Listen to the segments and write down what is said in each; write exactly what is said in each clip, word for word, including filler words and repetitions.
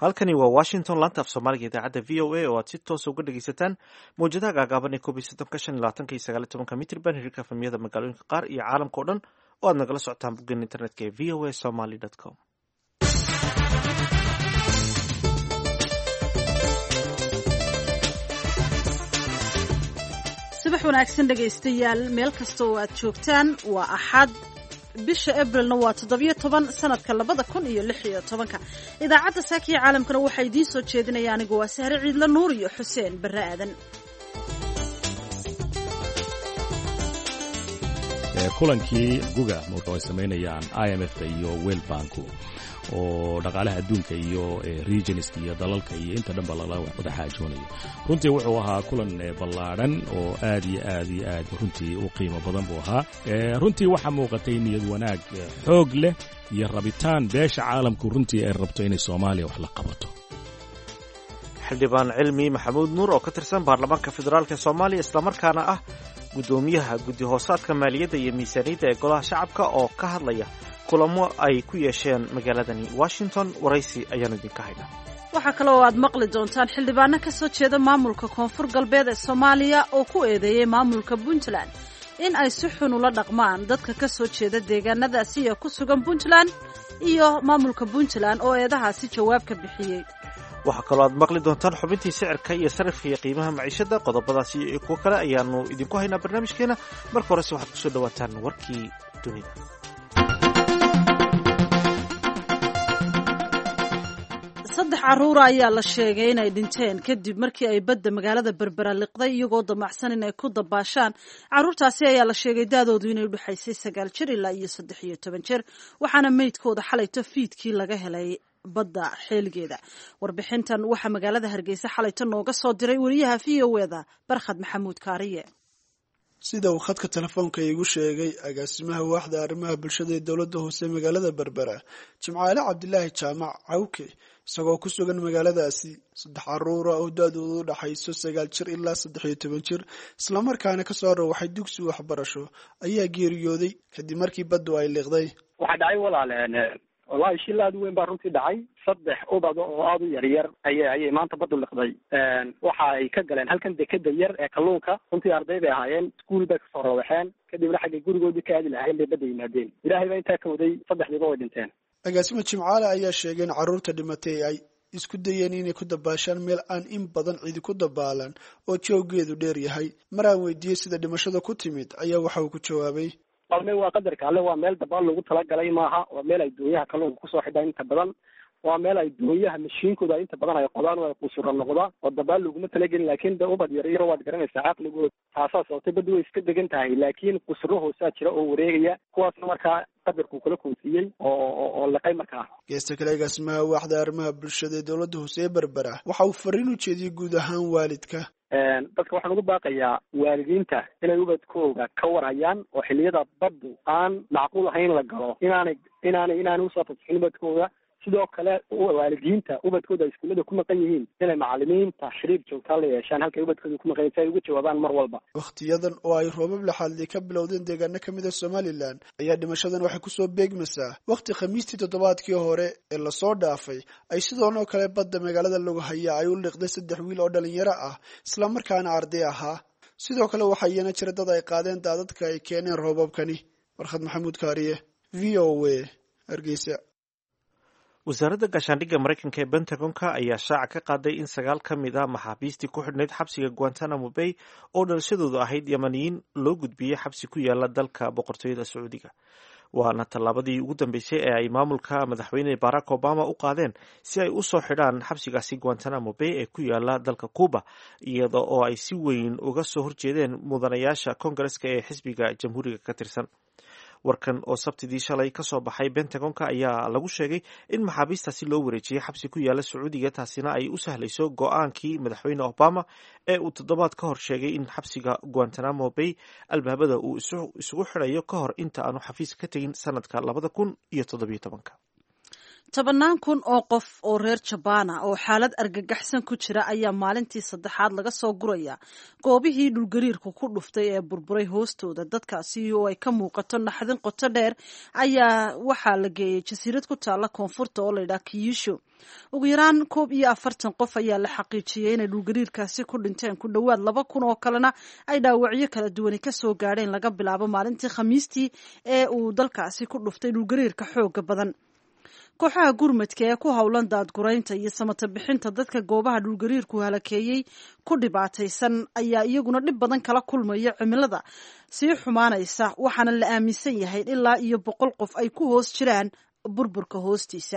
halkani waa washington laanta af soomaaliga idaacadda v o a oo aad si toosa uga dhegeysataan mawjadaha gaagaaban ee koob iyo soddonka shan iyo labaatanka iyo sagaal iyo tobanka mitrban hirarka efemyada magaalooyinka qaar iyo caalamka o dhan oo aad nagala socotaan boggeena internetka ee v o a somaly com. subax wanaagsan dhegaystayaal meel kasta oo aad joogtaan waa axad bisha abrilna waa toddobiyo toban sanadka labada kun iyo lix iyo tobanka idaacadda saakiya caalamkana waxaa idiin soo jeedinaya anigu waa sahre ciidla nuur iyo xuseen barre aadan. kulankii guga wuxuu ay samaynayaan I M F iyo World Bank oo dhaqaalaha adduunka iyo regionska iyo dalalka iyo inta dhanba lala wada xaajoonayo. runtii wuxuu ahaa kulan ballaaran oo aad iyo aad iyo aad runtii u qiimo badan buu ahaa. runtii waxaa muuqatay niyad wanaag xoog leh iyo rabitaan beesha caalamku runtii ay rabto inay Soomaaliya wax la qabato. xildhibaan cilmi maxamuud nuur oo ka tirsan baarlamaanka federaalka Soomaaliya isla markaana ah gudoomiyaha guddi hoosaadka maaliyadda iyo miisaaniyadda ee golaha shacabka oo ka hadlaya kulamo ay ku yeesheen magaaladani Washington. waraysi ayaanu idinka haynaa. waxaa kale oo aad maqli doontaan xildhibaano ka soo jeeda maamulka koonfur galbeed ee Soomaaliya oo ku eedeeyay maamulka Puntland in ay si xun ula dhaqmaan dadka ka soo jeeda deegaanadaasi ee ku sugan Puntland iyo maamulka Puntland oo eedahaasi jawaab ka bixiyay. waxaa kaloo aad maqli doontaan xubintii sicirka iyo sarifka iyo qiimaha maciishada. qodobadaasi iyo kuwo kale ayaanu idinku haynaa barnaamijkeena. marka horese waxaad kusoo dhawaataan warkii dunida. saddex carruura ayaa la sheegay inay dhinteen kadib markii ay badda magaalada berbera liqday iyagoo damacsan inay ku dabaashaan. carruurtaasi ayaa la sheegay daadoodu inay udhexaysay sagaal jir ilaa iyo saddex iyo toban jir waxaana meydkooda xalayto fiidkii laga helay badda xeeligeeda. warbixintan waxaa magaalada Hargeysa xalayto nooga soo diray wariyaha v o eda Barkhad Maxamuud Kaariye. sida uu khadka telefoonka igu sheegay agaasimaha waaxda arrimaha bulshada ee dowladda hoose magaalada Berbera Jimcaale Cabdilaahi Jaamac Cawke isagoo ku sugan magaaladaasi saddex carruur oo daadoodu u dhaxayso sagaal jir ilaa saddex iyo toban jir isla markaana ka soo rawaxay dugsi waxbarasho ayaa geeriyooday kadib markii baddu ay liqday. waxa dhacay walaaleen wallahi shil aad u weyn baa runtii dhacay. saddex ubad oo aad u yar yar ayay ayay maanta baddu liqday. waxa ay ka galeen halkan dekeda yar ee kalluunka. runtii arday bay ahaayeen iskuul bay kasoo rawaxeen kadibna xagga gurigoodii ka aadi lahayn bay badda yimaadeen. ilaahay baa intaa ka waday saddexdiiba way dhinteen. agaasima Jimcaale ayaa sheegay in carruurta dhimatay ay isku dayeen inay ku dabaashaan meel aan in badan cidi ku dabaalan oo jooggeedu dheer yahay. maraan weydiiyey sida dhimashada ku timid ayaa waxa uu ku jawaabay qalme waa qadarka alle. waa meel dabaal lagu talagalay maaha. waa meel ay doonyaha kalluunka kusoo xidhaan inta badan. waa meel ay doonyaha mashiinkooda inta badan ay qodaan oo ay qusura noqda oo dabaal laguma talagelin. laakiin de ubad yar yar waad garanaysaa caqligooda taasaa sababtay baddu way iska degan tahay laakiin qusuro hoosaa jira oo wareegaya kuwaasna markaa qadarku kula koonsiiyey oo oo liqay markaa. geesta kale agaasimaha waaxda arrimaha bulshada ee dowladda hoose ee Berbera waxa uu fariin u jeediyey guud ahaan waalidka. dadka waxaan ugu baaqayaa waalidiinta inay ubadkooga ka warhayaan oo xilliyada baddu aan macquul ahayn la galo inaanay inaanay inaanay usoo fatixin ubadkooda. sidoo kale waalidiinta ubadkooda iskuullada ku maqan yihiin inay macalimiinta xiriir joogtaa la yeeshaan halkay ubadkooda ku maqan yihiin si ay uga jawaabaan mar walba. wakhtiyadan oo ay roobab laxaadli ka bilowdeen deegaano ka mid a Somaliland ayaa dhimashadan waxay kusoo beegmaysaa wakhti khamiistii toddobaadkii hore ee lasoo dhaafay ay sidoonoo kale badda magaalada lagu haya ay u liqday saddex wiil oo dhalinyaro ah isla markaana arday ahaa. sidoo kale waxaa iyana jira dad ay qaadeen daadadka ay keeneen roobabkani. Barkhad Maxamuud Kaariye v O A Hargeysa. wasaaradda gaashaandhigga Mareykanka ee Pentagonka ayaa shaaca ka qaaday in sagaal ka mid ah maxaabiistii ku xidhnayd xabsiga Guantanamo Bay oo dhalashadoodu ahayd Yamaniyiin loo gudbiyey xabsi ku yaala dalka boqortooyada Sacuudiga. waana tallaabadii ugu dambeysay ee ay maamulka madaxweyne Barack Obama u qaadeen si ay u soo xidhaan xabsigaasi Guantanamo Bay ee ku yaala dalka Cuba iyada oo ay si weyn uga soo horjeedeen mudanayaasha Kongareska ee xisbiga jamhuuriga ka tirsan. warkan oo sabtidii shalay ka soo baxay Pentagonka ayaa lagu sheegay in maxaabiistaasi loo wareejiyey xabsi ku yaala Sacuudiga taasina ay u sahlayso go'aankii madaxweyne Obama ee uu toddobaad ka hor sheegay in xabsiga Guantanamo Bay albaabada uu isugu xidhayo ka hor inta aanu xafiis ka tegin sanadka labada kun iyo toddobiyo tobanka. tobannaan kun oo qof oo reer Jabaana oo xaalad argagaxsan ku jira ayaa maalintii saddexaad laga soo guraya goobihii dhulgariirku ku dhuftay ee burburay hoostooda. dadkaasi oo ay ka muuqato naxdin qoto dheer ayaa waxaa la geeyay jasiirad ku taala koonfurta oo la yidhaha Kyushu. ugu yaraan koob iyo afartan qof ayaa la xaqiijiyey inay dhulgariirkaasi ku dhinteen, ku dhowaad laba kun oo kalena ay dhaawacyo kala duwani ka soo gaadheen laga bilaabo maalintii Khamiistii ee uu dalkaasi ku dhuftay dhulgariirka xooga badan. kooxaha gurmadka ee ku howlan daadguraynta iyo samata bixinta dadka goobaha dhulgariirku halakeeyey ku dhibaataysan ayaa iyaguna dhib badan kala kulmaya cimilada sii xumaanaysa, waxaana la aaminsan yahay ilaa iyo boqol qof ay ku hoos jiraan burburka hoostiisa.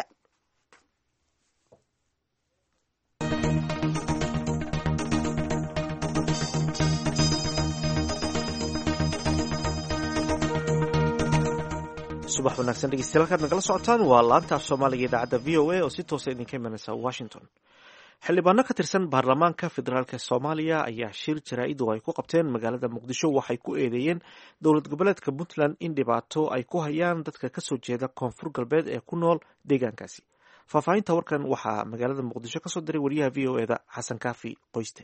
subax wanaagsan dhegeystayaal, halkaad nagala socotaan waa laanta af soomaaliga idaacadda v o a oo si toosa idinka imanaysa Washington. xildhibaano ka tirsan baarlamaanka federaalka Soomaaliya ayaa shir jaraa'id oo ay ku qabteen magaalada Muqdisho waxay ku eedeeyeen dowlad goboleedka Puntland in dhibaato ay ku hayaan dadka ka soo jeeda koonfur galbeed ee ku nool deegaankaasi. faahfaahinta warkan waxaa magaalada Muqdisho ka soo diray wariyaha v o e-da Xasan Kaafi Qoyste.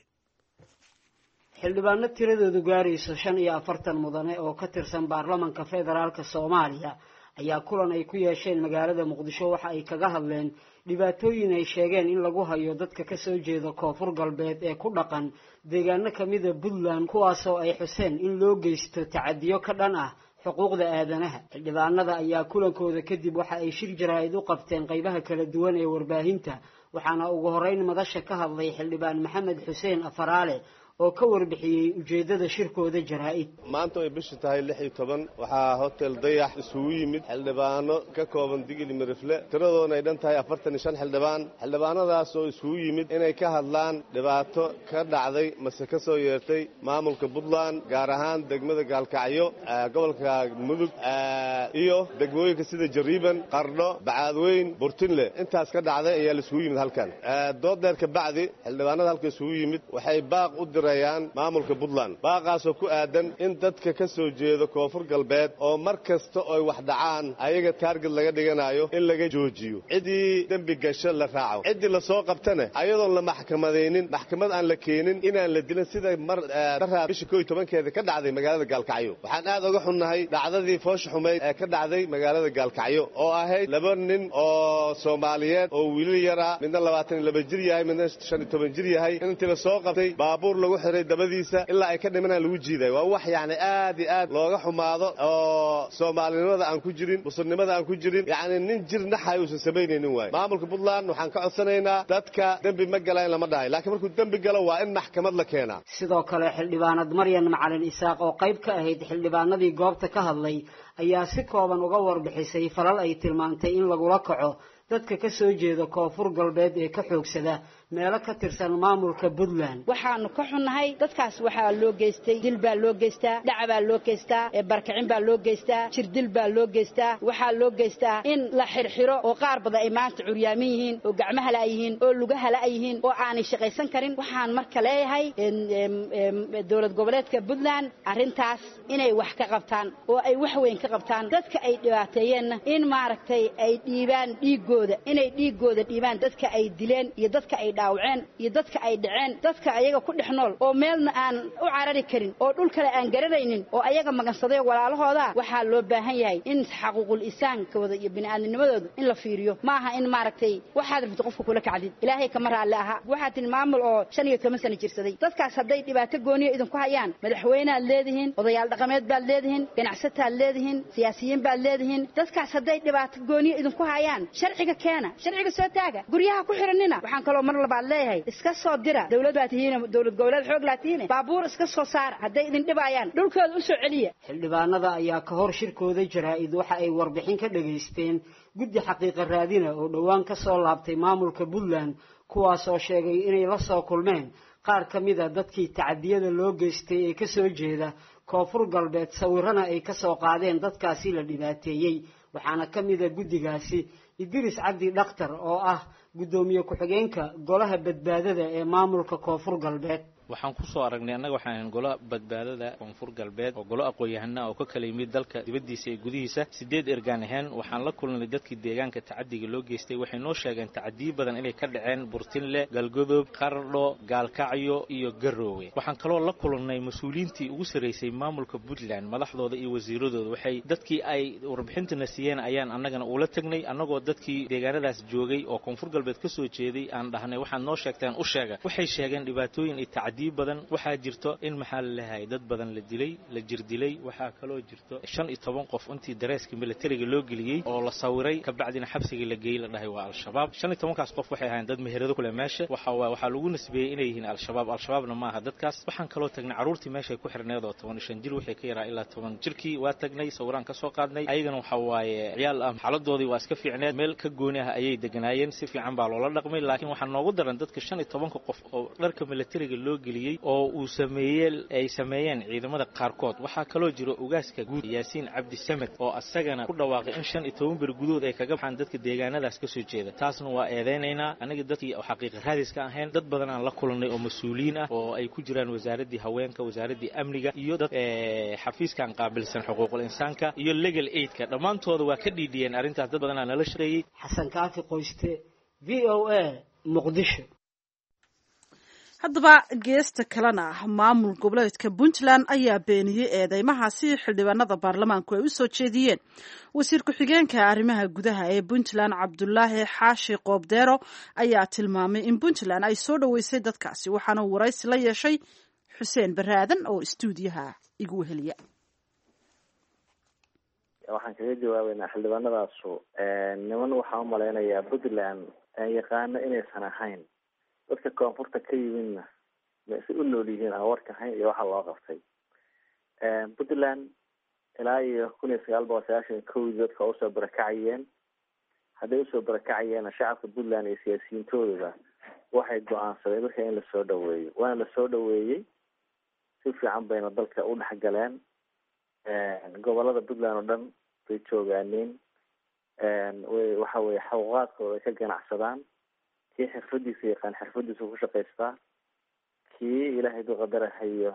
xildhibaano tiradoodu gaarayso shan iyo afartan mudane oo ka tirsan baarlamaanka federaalka Soomaaliya ayaa kulan ay ku yeesheen magaalada Muqdisho waxa ay kaga hadleen dhibaatooyin ay sheegeen in lagu hayo dadka ka soo jeeda koonfur galbeed ee ku dhaqan deegaano kamid ah Puntland, kuwaas oo ay xuseen in loo geysto tacadiyo ka dhan ah xuquuqda aadanaha. xildhibaanada ayaa kulankooda kadib waxa ay shir jaraa'id u qabteen qaybaha kala duwan ee warbaahinta, waxaana ugu horeyn madasha ka hadlay xildhibaan Maxamed Xuseen Afaraale oo ka warbixiyay ujeedada shirkooda jaraa'id. maanta ay bisha tahay lix iyo toban waxaa hotel Dayax isugu yimid xildhibaano ka kooban digil mirifle, tiradoona ay dhan tahay afartan iyo shan xildhibaan. xildhibaanadaas oo isugu yimid inay ka hadlaan dhibaato ka dhacday mase ka soo yeertay maamulka Puntland, gaar ahaan degmada Gaalkacyo, gobolka Mudug iyo degmooyinka sida Jariiban, Qardho, Bacaadweyn, Burtinle. intaas ka dhacday ayaa la isugu yimid halkan. dood dheer ka bacdi xildhibaanada halka isugu yimid waxay baaq u diray maamulka Puntland, baaqaasoo ku aadan in dadka ka soo jeeda koonfur galbeed oo mar kasta oo wax dhacaan ayaga taarget laga dhiganayo in laga joojiyo, cidii dembi gasho la raaco, cidii la soo qabtana ayadoon la maxkamadeynin, maxkamad aan la keenin, inaan la dilin sida mar daraa bisha koob iyo tobankeeda ka dhacday magaalada Gaalkacyo. waxaan aad uga xunnahay dhacdadii foosh xumeyd ee ka dhacday magaalada Gaalkacyo oo ahayd laba nin oo Soomaaliyeed oo wiil yara, midna labaatan iyo laba jir yahay, midna shan iyo toban jir yahay, intii la soo qabtay baabuur lagu dabadiisa ilaa ay ka dhimanaan lagu jiiday. waa wax yaani aad iyo aad looga xumaado oo Soomaalinimada aan ku jirin, muslimnimada aan ku jirin, yaani nin jir naxay uu sameynaynin waay. maamulka Puntland waxaan ka codsanaynaa dadka dambi ma galaan lama dhahay, laakiin markuu dambi galo waa in maxkamad la keenaa. sidoo kale xildhibaanad Maryan Macalin Isaaq oo qayb ka ahayd xildhibaanadii goobta ka hadlay ayaa si kooban uga warbixisay falal ay tilmaantay in lagula kaco dadka ka soo jeeda koonfur galbeed ee ka xoogsada meelo ka tirsan maamulka Puntland. waxaanu ka xunnahay dadkaas waxaa loo geystay dil baa loo geystaa, dhac baa loo geystaa, barkicin baa loo geystaa, jirdil baa loo geystaa, waxaa loo geystaa in la xirxiro oo qaar badan ay maanta curyaamin yihiin oo gacmaha la yihiin oo lugaha la yihiin oo aanay shaqaysan karin. waxaan marka leeyahay dowlad goboleedka Puntland arrintaas inay wax ka qabtaan oo ay wax weyn ka qabtaan, dadka ay dhibaateeyeen in maaragtay ay dhiibaan dhiigooda, inay dhiigooda dhiibaan dadka ay dileen iyo dadka ay dhaawaceen iyo dadka ay dhaceen, dadka ayaga ku dhex nool oo meelna aan u carari karin oo dhul kale aan garanaynin oo ayaga magansaday walaalahooda. waxaa loo baahan yahay in xaquuqul insaankooda iyo bini'aadamnimadooda in la fiiriyo, maaha in maaragtay waxaad rabto qofka kula kacdid. ilaahay kama raalli aha. waxaad tin maamul oo shan iyo toban sano jirsaday, dadkaas hadday dhibaato gooniyo idinku hayaan, madaxweynaad leedihiin, odayaal dhaqameed baad leedihiin, ganacsataad leedihiin, siyaasiyiin baad leedihiin. dadkaas hadday dhibaato gooniyo idinku hayaan, sharciga keena, sharciga soo taaga, guryaha ku xiranina. waxaan kaloo mar baad leeyahay iska soo dira, dawlad baad tihiin, dawlad goboleed xoog la tihiin, baabuur iska soo saar hadday idin dhibayaan, dhulkooda u soo celiya. xildhibaanada ayaa ka hor shirkooda jaraa'id waxa ay warbixin ka dhageysteen guddi xaqiiqa raadina oo dhowaan ka soo laabtay maamulka Puntland, kuwaas oo sheegay inay la soo kulmeen qaar ka mid ah dadkii tacadiyada loo geystay ee ka soo jeeda koonfur galbeed, sawirana ay ka soo qaadeen dadkaasi la dhibaateeyey. waxaana ka mid ah guddigaasi Idris Cabdi Dhakhtar oo ah gudoomiye ku-xigeenka golaha badbaadada ee maamulka koonfur galbeed. waxaan ku soo aragnay annaga waxaan golo badbaadada koonfur galbeed oo golo aqoon-yahana oo ka kala yimid dalka dibadiisa iyo gudihiisa sideed ergaan ahaan waxaan la kulnay dadkii deegaanka tacadiga loo geystay waxay noo sheegeen tacadiyo badan inay ka dhaceen Burtinle, Galgodob, Qardho, Gaalkacyo iyo Garowe. waxaan kaloo la kulnay mas'uuliyiintii ugu sareysay maamulka Puntland madaxdooda iyo wasiiradooda waxay dadkii ay warbixintana siiyeen ayaan annagana ula tagnay annagoo dadkii deegaanadaas joogay oo koonfur galbeed ka soo jeeday aan dhahnay waxaan noo sheegteen u sheega waxay sheegeen dhibaatooyin iyo tacadiyo badan waxaa jirto in maxaa la leeyahay dad badan la dilay la jir dilay waxaa kaloo jirto shan iyo toban qof intii dareeska militariga loo geliyay oo la sawiray ka bacdina xabsiga la geeyay la dhahay waa al-shabaab shan iyo toban kaas qof waxay ahaayeen dad meherado kule meesha waxa waxa lagu nisbeeyay inay yihiin al-shabaab al-shabaabna ma aha dadkaas waxaan kaloo tagnay caruurtii meesha ku xirneed oo toban iyo shan jir wixii ka yaraa ilaa toban jirkii waa tagnay sawiraan ka soo qaadnay ayagana waxa waaye ciyaal ah xaaladoodii waa iska fiicneed meel ka gooni ah ayay deganaayeen si fiican baa loola dhaqmay laakiin waxaa noogu daran dadka shan iyo toban qof oo dharka militariga loo geliyay oo uu sameeyay ay sameeyeen ciidamada qaarkood waxaa kaloo jiro ugaaska guud Yaasiin Cabdi Samed oo asagana ku dhawaaqay in shan iyo toban bir gudood ay kaga baxaan dadka deegaanadaas ka soo jeeda taasna waa eedeynaynaa aniga dadkii xaqiiqo raadiska ahayn dad badan aan la kulannay oo mas'uuliyiin ah oo ay ku jiraan wasaaradii haweenka wasaaradii amniga iyo dad ee xafiiskan qaabilsan xuquuqul insaanka iyo legal aid-ka dhamaantooda waa ka dhiidhiyeen arrintaas dad badan aan nala shaqeeyay xasan kaafi qoyste V O A Muqdisho. haddaba geesta kalena maamul goboleedka Puntland ayaa beeniyay eedeymahaasi xildhibaanada baarlamaanku ay u soo jeediyeen wasiir ku-xigeenka arrimaha gudaha ee Puntland Cabdullaahi Xaashi Qoobdeero ayaa tilmaamay in Puntland ay soo dhaweysay dadkaasi waxaana waraysi la yeeshay Xuseen Baraadan oo istuudiyaha igu weheliya waxaan kaga jawaabaynaa xildhibaanadaasu niman waxaan u malaynayaa Puntland aan yaqaano inaysan ahayn dadka koonfurta ka yimidna ma si u nool yihiin aan warka ahayn iyo waxa loo qabtay Puntland ilaa iyo kun iyo sagaal boqol sagaashan iyo kow dadka usoo barakacayeen hadday usoo barakacayeen shacabka Puntland iyo siyaasiyiintooda waxay go-aansadeen dadka in lasoo dhaweeyo waana lasoo dhaweeyey si fiican bayna dalka u dhexgaleen gobolada Puntland oo dhan bay joogaaneen waxa weeye xawqaadkooda ka ganacsadaan kii xirfadiisa yaqaan xirfadiisa ku shaqaystaa kii ilaahay du qadarahayo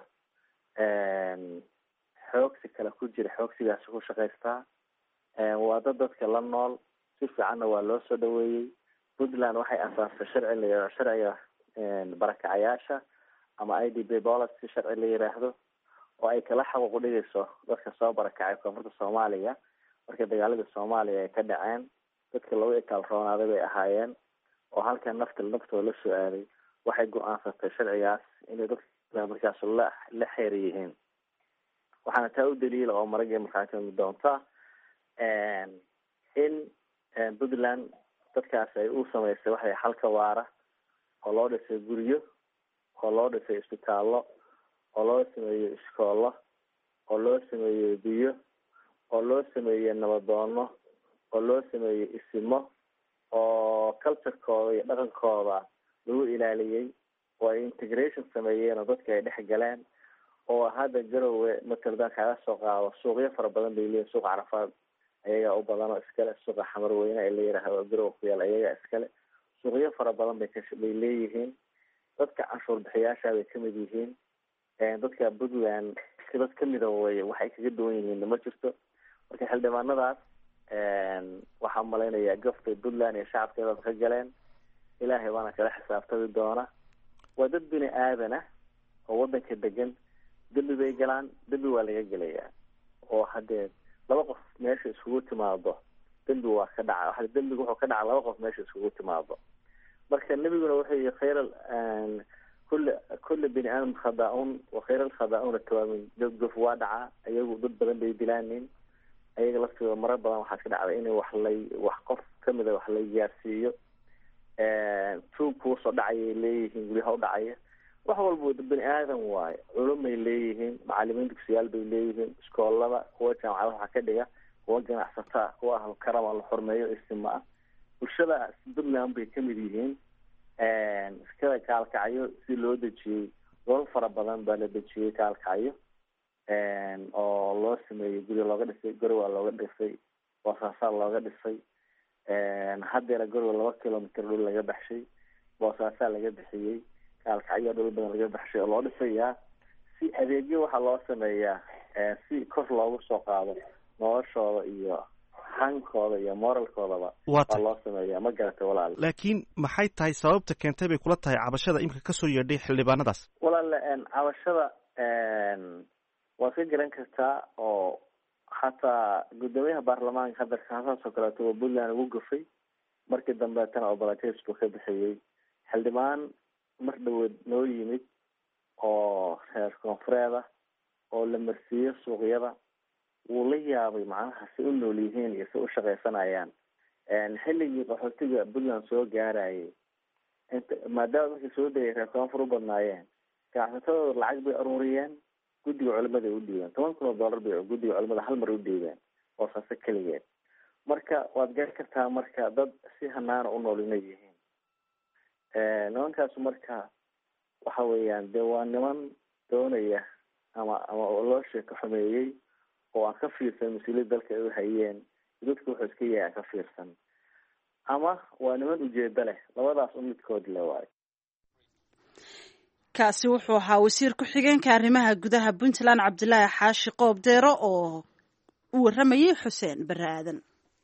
xoogsi kale ku jira xoogsigaas ku shaqaystaa waa dad dadka la nool si fiicanna waa loo soo dhaweeyey Puntland waxay asaastay sharci la yiraahdo sharciga barakacayaasha ama I D P policy sharci la yiraahdo oo ay kala xaquuq u dhigayso dadka soo barakacay koonfurta Soomaaliya markii dagaalada Soomaaliya ay ka dhaceen dadka lagu ekaal roonaaday bay ahaayeen oo halkan nafta naftooda la soo aaday waxay go-aansatay sharcigaas inay dadka markaas la la xiriireen waxaana taa u daliil oo maragay markaa doonta in Puntland dadkaas ay u sameysay waxay halka waara oo loo dhisay guryo oo loo dhisay isbitaallo oo loo sameeyay iskoolo oo loo sameeyay biyo oo loo sameeyay nabadoono oo loo sameeyay isimo oo culture-kooda iyo dhaqankooda lagu ilaaliyay oo ay integration sameeyeen oo dadka ay dhex galeen oo hadda Garowe mataladan kaga soo qaado suuqyo fara badan bay leeyihiin suuq Carafaad ayaga u badan oo iskale suuqa Xamarweyne ay leeyahay Garowe ku yaal ayaga iskale suuqyo fara badan bay ka bay leeyihiin dadka canshuur bixiyaasha bay kamid yihiin dadka Puntland dad kamid ah way waxay kaga duwan yihiin ma jirto marka xildhibaanadaas waxaan malaynayaa goftay Puntland iyo shacabkeeda ka galeen ilaahay waana kala xisaabtami doona waa dad bini aadan ah oo wadanka degan dambi bay galaan dambi waa laga gelayaa oo hadee laba qof meesha isugu timaado dambi waa ka dhaca waxa dambigu wuxuu ka dhaca laba qof meesha isugu timaado marka nabiguna wuxuu yahay khayral كل كل بني آدم خداعون وخير الخداعون التوابين جف وادعة أيوة ضد بدن بيدلانين أيوة لفت مرة بدن وحاسك على إني وحلي وحقف كم ذا وحلي جارسيو تو بوص دعية ليه يقولي هو دعية وحول بود بني آدم واي علوم ليهن معلمين دكسيال بيليهن سكول لا هو كان على حكدية هو كان أحسنها هو أهل الكرم والحرمية والاستماع والشباب ضمنهم بيكمليهن iskada kaalkacayo si loo dejiyay gol fara badan baa la dejiyay kaalkacayo oo loo sameeyay guri looga dhisay Garowe looga dhisay Boosaaso looga dhisay haddeena Garowe laba kilomitir dhul laga baxshay Boosaaso laga bixiyay gaalkacyo dhul badan laga baxshay oo loo dhisayaa si adeegyo waxaa loo sameeyaa si kor loogu soo qaado noloshooda iyo hankooda iyo moralkoodaba waa loo sameeyaa ma garatay walaal. laakiin maxay tahay sababta keentay bay kula tahay cabashada imika kasoo yeedhay xildhibaanadaas? walaal cabashada waad ka garan kartaa oo xataa guddoomiyaha baarlamaanka hadda kaasaasoo kaleeto oo puntland ugu gafay markii dambeetana oo balates buu ka bixiyey. xildhibaan mar dhaweed noo yimid oo reer koonfureed ah oo la marsiiyo suuqyada wuu la yaabay macnaha si u nool yihiin iyo si u shaqaysanayaan. xilligii qaxootiga puntland soo gaarayay int maadaama markii soo degay reer koonfur u badnaayeen ganacsatadooda lacag bay aruuriyeen, guddiga culimada ay u dhiibeen toban kun oo dollar bay guddiga culimada hal mar u dhiibeen oo saase keligeed. marka waad gaari kartaa marka dad si hanaana u nool inay yihiin. nimankaas marka waxa weeyaan dee waa niman doonaya ama ama loo sheeko xumeeyey oo aan ka fiirsan mas-uuliyad dalka ay u hayeen, dadka wuxuu iska yahay aan ka fiirsan, ama waa niman ujeedo leh, labadaas u midkood le waayo. kaasi wuxuu ahaa wasiir ku-xigeenka arrimaha gudaha puntland cabdilaahi xaashi qoobdeero oo u waramayay xuseen bare aadan.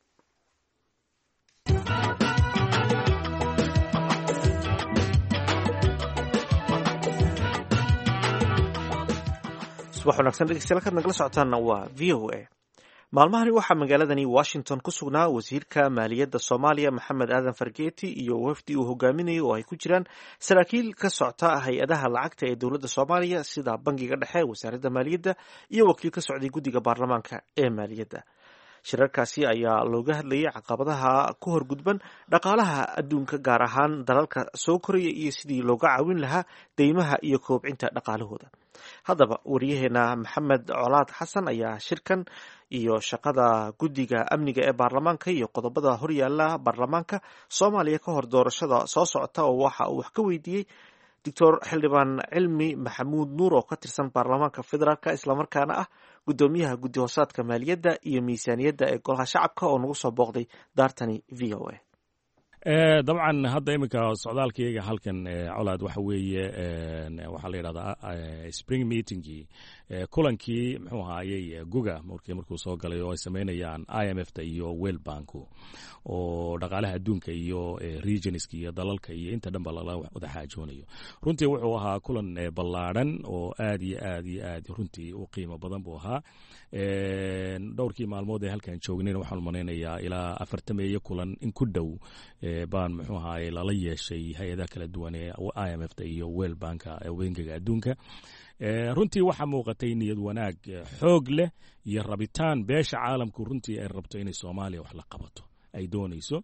subax wanaagsan dhegeystayaal kaad nagala socotaanna waa v o a. maalmahani waxaa magaaladani washington ku sugnaa wasiirka maaliyadda soomaaliya maxamed aadan fargeeti iyo wafdi uu hogaaminayay oo ay ku jiraan saraakiil ka socta hay-adaha lacagta ee dowladda soomaaliya sida bangiga dhexe, wasaaradda maaliyadda iyo wakiil ka socday guddiga baarlamaanka ee maaliyadda. shirarkaasi ayaa looga hadlayay caqabadaha ku horgudban dhaqaalaha adduunka, gaar ahaan dalalka soo koraya iyo sidii looga caawin lahaa deymaha iyo koobcinta dhaqaalahooda. haddaba wariyaheena maxamed colaad xasan ayaa shirkan iyo shaqada guddiga amniga ee baarlamaanka iyo qodobada horyaala baarlamaanka soomaaliya ka hor doorashada soo socota oo waxa uu wax ka weydiiyey doctor xildhibaan cilmi maxamuud nuur oo ka tirsan baarlamaanka federaalk islamarkaana ah guddoomiyaha guddi hoosaadka maaliyadda iyo miisaaniyadda ee golaha shacabka oo nagu soo booqday daartani v o a. dabcan hadda iminka socdaalkayga halkan colaad waxa weeye waxaa la yidhahdaa spring meetingii kulankii muxuu ahaayey guga markii markuu soo galay oo ay samaynayaan I M F ta iyo World Bank oo dhaqaalaha adduunka iyo regionska iyo dalalka iyo inta dhanba lala wada xaajoonayo. runtii wuxuu ahaa kulan ballaadhan oo aad iyo aad iyo aad runtii u qiimo badan buu ahaa. dhowrkii maalmood ee halkan joognayna waxaan umalaynayaa ilaa afartameeyo kulan in ku dhow baan muxuu ahaayey lala yeeshay hay-adaha kala duwan ee I M F ta iyo World Bank bangiga adduunka. runtii waxaa muuqatay niyad wanaag xoog leh iyo rabitaan beesha caalamku runtii ay rabto inay Soomaaliya wax la qabato ay doonayso.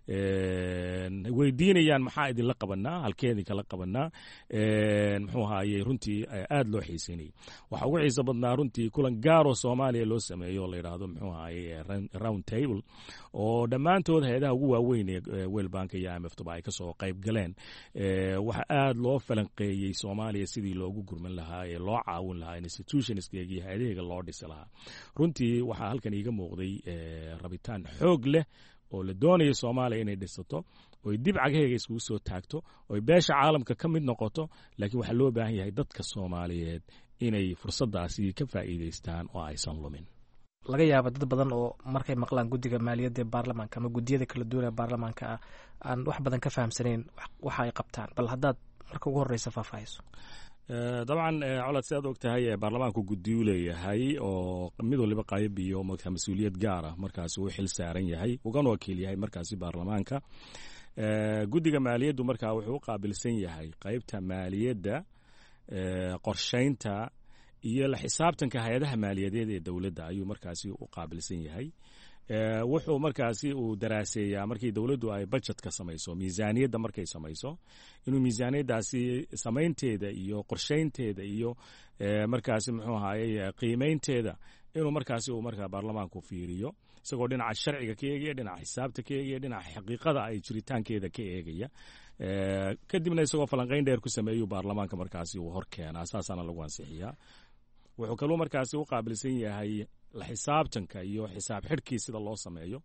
weydiinayaan maxaa idinla qabanaa, halkeedii kala qabanaa, muxuu ahaayey runtii aad loo xiiseynayay. waxaa ugu xiiso badnaa runtii kulan gaaroo Soomaaliya loo sameeyo oo la yidhaahdo muxuu ahaayey round table oo dhammaantood hay-adaha ugu waaweyn ee World Bank iyo I M F tuba ay kasoo qayb galeen. waxa aad loo falanqeeyey Soomaaliya sidii loogu gurman lahaa ee loo caawin lahaa institutionskeega iyo hay-adaheega loo dhisi lahaa. runtii waxaa halkan iiga muuqday rabitaan xoog leh oo la doonayo Soomaaliya inay dhisato oo dib cagaheega iskugu soo taagto oo beesha caalamka ka mid noqoto, laakiin waxaa loo baahan yahay dadka Soomaaliyeed inay fursadaasi ka faa'iideystaan oo aysan lumin. laga yaabo dad badan oo markay maqlaan guddiga maaliyadda ee baarlamaanka ama guddiyada kala duwan ee baarlamaanka ah aan wax badan ka fahamsanayn waxa ay qabtaan, bal haddaad marka ugu horreysa faahfaahiso. dabcan colaad sidaad og tahay baarlamaanku guddiyu leeyahay oo mid waliba qayb iyo mas-uuliyad gaar ah markaasi uu xil saaran yahay ugana wakiil yahay markaasi baarlamaanka. guddiga maaliyaddu markaa wuxuu u qaabilsan yahay qaybta maaliyadda, qorshaynta iyo la xisaabtanka hay-adaha maaliyadeed ee dowladda ayuu markaasi u qaabilsan yahay. wuxuu markaasi uu daraaseeyaa markii dowladdu ay budgetka samayso, miisaaniyadda markay samayso, inuu miisaaniyaddaasi samaynteeda iyo qorshaynteeda iyo markaasi muxuu ahaayey qiimaynteeda inuu markaasi uu markaa baarlamaanku fiiriyo, isagoo dhinaca sharciga ka eegaya, dhinaca xisaabta ka eegaya, dhinaca xaqiiqada ay jiritaankeeda ka eegaya. kadibna isagoo falanqayn dheer ku sameeyuu baarlamaanka markaasi uu hor keenaa, saasaana lagu ansixiyaa. wuxuu kaluu markaasi u qaabilsan yahay la xisaabtanka iyo xisaab xidhkii sida loo sameeyo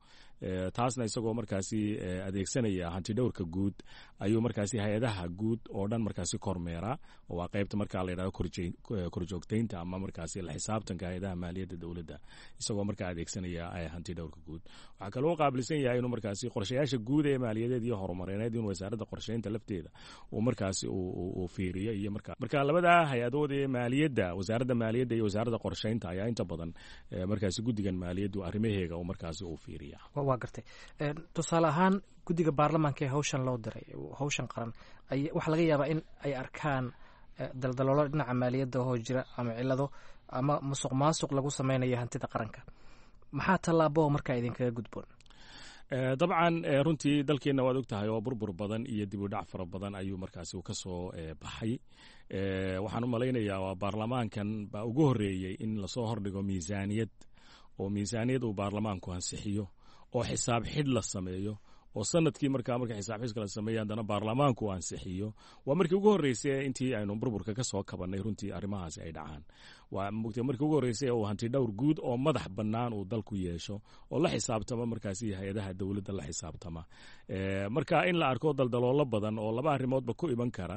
taasna isagoo markaasi adeegsanaya hanti dhowrka guud ayuu markaasi hay-adaha guud oo dhan markaasi kormeera oo waa qaybta markaa la yidhahdo korjoogtaynta ama markaasi la xisaabtanka hay-adaha maaliyadda dowladda isagoo markaa adeegsanaya hanti dhowrka guud waxaa kaloo qaabilsan yahay inuu markaasi qorshayaasha guud ee maaliyadeed iyo horumarineed inuu wasaaradda qorshaynta lafteeda uu markaasi uu fiiriyo iyo markaa marka labada hay-adood ee maaliyadda wasaaradda maaliyadda iyo wasaaradda qorshaynta ayaa inta badan markaasi guddigan maaliyaddu arrimaheega uu markaasi uu fiiriya waa gartay tusaale ahaan guddiga baarlamaanka ee hawshan loo diray hawshan qaran waxaa laga yaabaa in ay arkaan daldaloolo dhinaca maaliyadda oo jira ama cilado ama musuq maasuq lagu sameynayo hantida qaranka maxaa tallaabo markaa idinkaga gudboon dabcan runtii dalkeenna waad og tahay oo burbur badan iyo dib u dhac fara badan ayuu markaasi ka soo baxay waxaan u malaynayaa waa baarlamaankan baa ugu horreeyey in lasoo hordhigo miisaaniyad oo miisaaniyad uu baarlamaanku ansixiyo oo xisaab xidh la sameeyo oo sanadkii markaa marka xisaab xidhka la sameeya haddana baarlamaanku ansixiyo waa markii ugu horreysay intii aynu burburka ka soo kabannay runtii arrimahaasi ay dhacaan waa mugtay markii ugu horreysay uu hanti dhowr guud oo madax bannaan uu dalku yeesho oo la xisaabtama markaasi hay-adaha dowladda la xisaabtama marka in la arko daldaloolo badan oo laba arrimoodba ku iman kara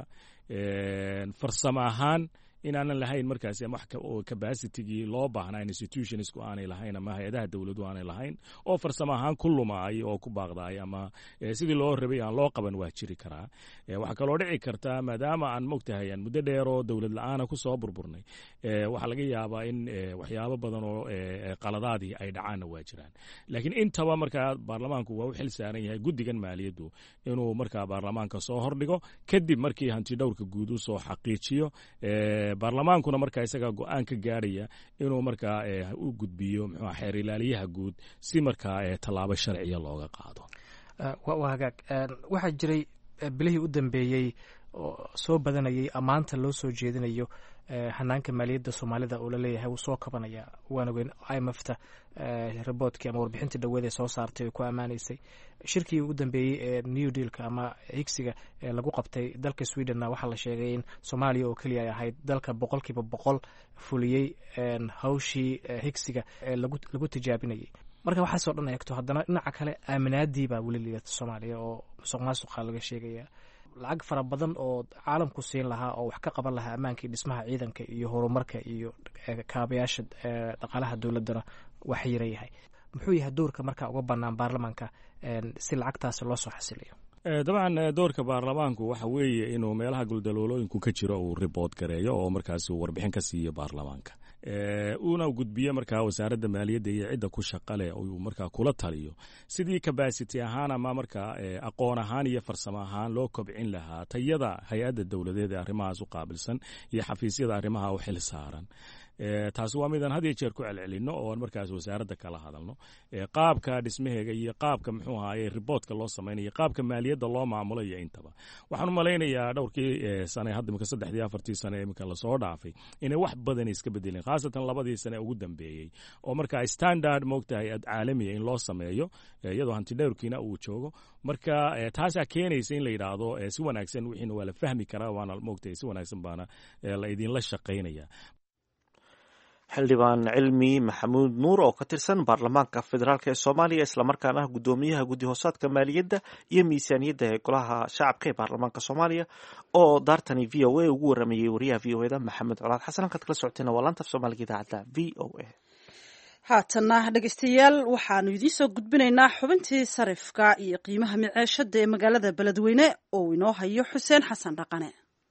farsamo ahaan inaanan lahayn markaasi ama capacitigii loo baahnaa institutionsku aanay lahayn ama hay-adaha dowladdu aanay lahayn oo farsamo ahaan ku lumaay oo ku baaqdaay ama sidii loo rabay aan loo qaban waa jiri karaa waxaa kaloo dhici karta maadaama aan mogtahay aan muddo dheer oo dowlad la-aana ku soo burburnay waxaa laga yaabaa in waxyaabo badan oo qaladaadii ay dhacaanna waa jiraan laakiin intaba markaa baarlamaanku waa u xil saaran yahay guddigan maaliyaddu inuu markaa baarlamaanka soo hordhigo kadib markii hanti dhowrka guud u soo xaqiijiyo baarlamaankuna markaa isagaa go-aan ka gaaraya inuu markaa u gudbiyo mxua xeer ilaaliyaha guud si markaa tallaabo sharciya looga qaado waa hagaag waxaa jiray bilihii u dambeeyey oo soo badanayay ammaanta loo soo jeedinayo hanaanka maaliyadda soomaalida oo laleeyahay wuu soo kabanaya waan ogeyn i m f ta riboodkii ama warbixintii dhaweed ee soo saartay oo ku ammaanaysay shirkii ugu dambeeyey ee new dealka ama higsiga ee lagu qabtay dalka swedenna waxaa la sheegay in soomaaliya oo keliya ay ahayd dalka boqolkiiba boqol fuliyey hawshii higsiga ee lagu tijaabinayay marka waxaasoo dhan eegto haddana dhinaca kale aaminaadii baa weli liidata soomaaliya oo musuq maasuqa laga sheegaya lacag fara badan oo caalamku siin lahaa oo wax ka qaban lahaa ammaankii dhismaha ciidanka iyo horumarka iyo kaabayaasha dhaqaalaha dowladdana waa xiran yahay muxuu yahay doorka markaa uga bannaan baarlamaanka si lacagtaasi loo soo xasiliyo dabcan doorka baarlamaanku waxa weeye inuu meelaha guldaloolooyinku ka jiro uu ribood gareeyo oo markaasi uu warbixin ka siiyo baarlamaanka uuna gudbiyo markaa wasaaradda maaliyadda iyo cidda ku shaqa leh uu markaa kula taliyo sidii capacity ahaan ama markaa aqoon ahaan iyo farsamo ahaan loo kobcin lahaa tayada hay-adda dowladeed ee arrimahaas u qaabilsan iyo xafiisyada arrimaha u xil saaran taasi waa midaan had iyo jeer ku celcelino oo aan markaas wasaaradda kala hadalno qaabka dhismaheega iyo qaabka muxuu ahaye riboodka loo samaynayo qaabka maaliyadda loo maamulo iyo intaba waxaan u malaynayaa dhowrkii sane hadda imika saddexdii afartii sane imika lasoo dhaafay inay wax badan iska bedeleen khaasatan labadii sane ugu dambeeyey oo markaa standard moogtahay caalamiya in loo sameeyo iyadoo hanti dhowrkiina uu joogo marka taasaa keenaysa in la yidhaahdo si wanaagsan wixiina waa la fahmi karaa waana moogtahay si wanaagsan baana la idinla shaqaynaya xildhibaan cilmi maxamuud nuur oo ka tirsan baarlamaanka federaalk ee soomaaliya islamarkaana ah guddoomiyaha guddi hoosaadka maaliyadda iyo miisaaniyadda ee golaha shacabka ee baarlamaanka soomaaliya oo daartani v o a ugu waramayey wariyaha v o eda maxamed colaad xasan halkaad kala socoteen waa laanta af soomaaliga idaacadda v o a haatana dhegeystayaal waxaanu idiin soo gudbinaynaa xubintii sarifka iyo qiimaha miceeshada ee magaalada beledweyne oo inoo hayo xuseen xasan dhaqane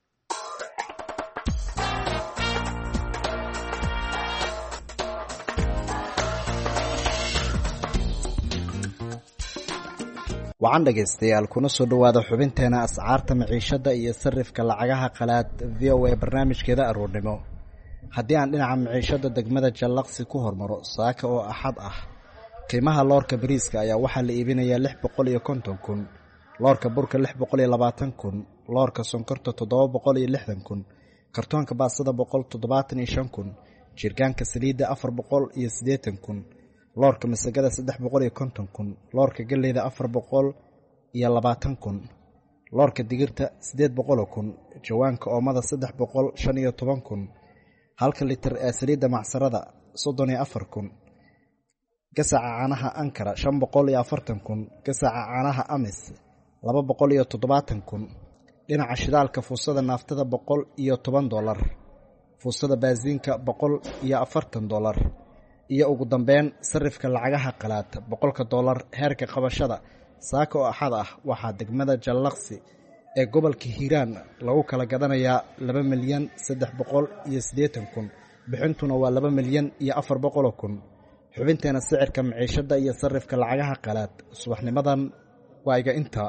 wacan dhegaystayaal kuna soo dhowaada xubinteena ascaarta maciishada iyo sarifka lacagaha qalaad v o a barnaamijkeeda aroornimo haddii aan dhinaca maciishada degmada jallaqsi ku hormaro saaka oo axad ah qiimaha loorka bariiska ayaa waxaa la iibinayaa lix boqol iyo konton kun loorka burka lix boqol iyo labaatan kun loorka sonkorta toddoba boqol iyo lixdan kun kartoonka baasada boqol toddobaatan iyo shan kun jirgaanka saliidda afar boqol iyo siddeetan kun loorka masagada saddex boqol iyo konton kun loorka galleyda afar boqol iyo labaatan kun loorka digirta siddeed boqoloo kun jawaanka oomada saddex boqol shan iyo toban kun halka litir ee saliidda macsarada soddon iyo afar kun gasaca caanaha ankara shan boqol iyo afartan kun, gasaca caanaha amis laba boqol iyo toddobaatan kun. dhinaca shidaalka fuusada naaftada boqol iyo toban dolar, fuusada baasiinka boqol iyo afartan dolar, iyo ugu dambeyn sarifka lacagaha qalaad boqolka dolar. heerka qabashada saaka oo axad ah waxaa degmada Jallaqsi ee gobolka Hiiraan lagu kala gadanayaa laba milyan saddex boqol iyo siddeetan kun, bixintuna waa laba milyan iyo afar boqol kun. xubinteena sicirka maciishada iyo sarifka lacagaha qalaad subaxnimadan waa iga intaa.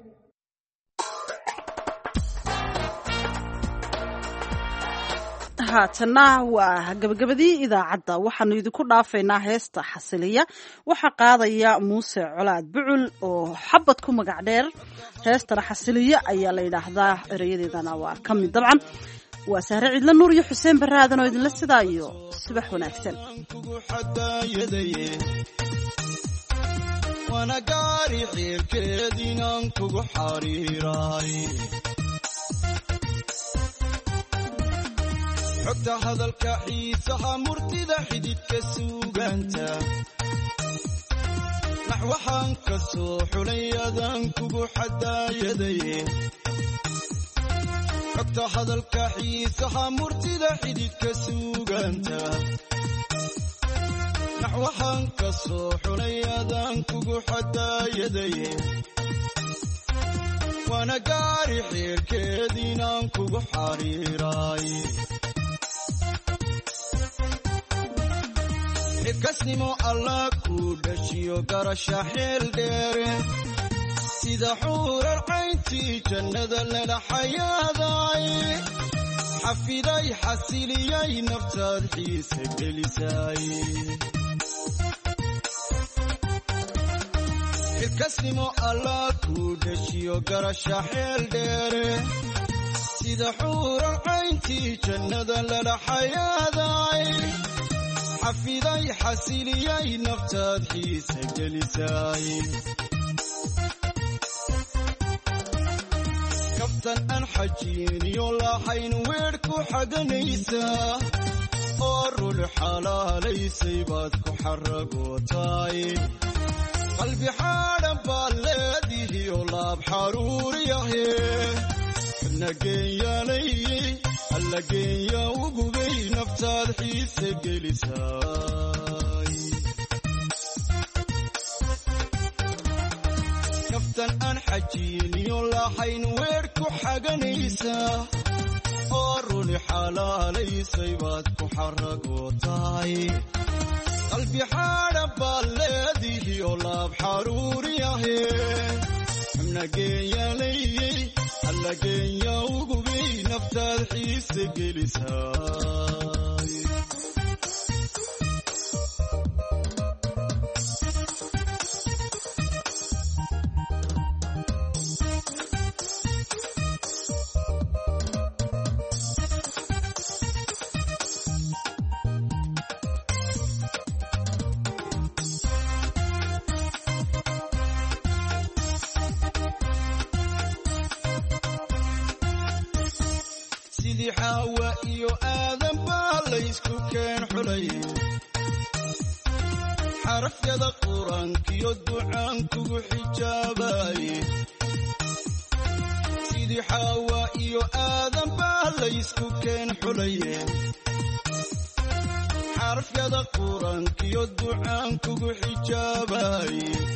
haatana waa gabagabadii idaacadda waxaanu idinku dhaafaynaa heesta xasiliya. waxaa qaadaya muuse colaad bucul oo xabad ku magac dheer. heestana xasiliya ayaa la yidhaahdaa, erayadeedana waa ka mid. dabcan waa sahre cidla nuur iyo xuseen baraadan oo idinla sidaa iyo subax wanaagsan. wana gaari xiirkeediinaan kugu xariiraay xogta hadalka xiisaha murtida xididka suugaanta nax waxaan ka soo xulay adaan kugu xadaayadaye xogta hadalka xiisaha murtida xididka suugaanta nax waxaan ka soo xulay adaan kugu xadaayadaye waana gaari xiirkeediinaan kugu xariiraay kasnimo allah kuu dhashiyo garasha xeel dheere sida xuurar cayntii jannada lala xayaaday xafiday xasiliyay naftaad xiisa gelisay kasnimo allah kuu dhashiyo garasha xeel dheere sida xuurar cayntii jannada lala xayaaday xafiday xasiliyay naftaad xiisa gelisay kaftan aan xajiiniyo lahayn weer ku xaganaysaa oo rul xalaalaysay baad ku xaragootaay qalbi xaadhan baad leedihiyo laab xaruuriyahe nageenyaalay alla geenya ugubay naftaad xiisa gelisay kaftan aan xajiiniyo lahayn weer ku xaganaysaa oo ruli xalaalaysay baad ku xaragootaay qalbi xaadhan baad leedihiyo laab xaruuriyahe nageenyaalay alla geenya ugubay naftaad xiisa gelisay sidii xaawa iyo aadan baa laysku keen xulay xarafyada qur-aankiyo ducaan kugu xijaabaay sidii xaawa iyo aadan baa laysku keen xulay xarafyada qur-aankiyo ducaan kugu xijaabaay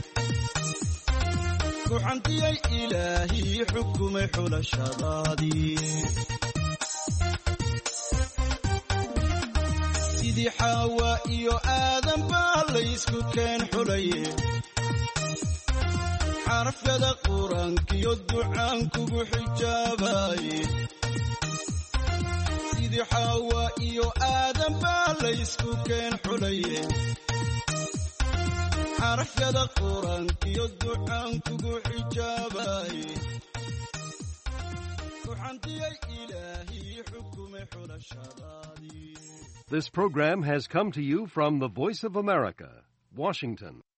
ku xantiyay ilaahii xukumay xulashadaadii sidii xaawa iyo aadan baa laysku keen xulay xarafyada qur-aankiyo ducaan kugu xijaabaay sidii xaawa iyo aadan baa laysku keen xulay xarafyada qur-aankiyo ducaan kugu xijaabaay ku xantiyay ilaahii xukumay xulashadaadii. This program has come to you from the Voice of America, Washington.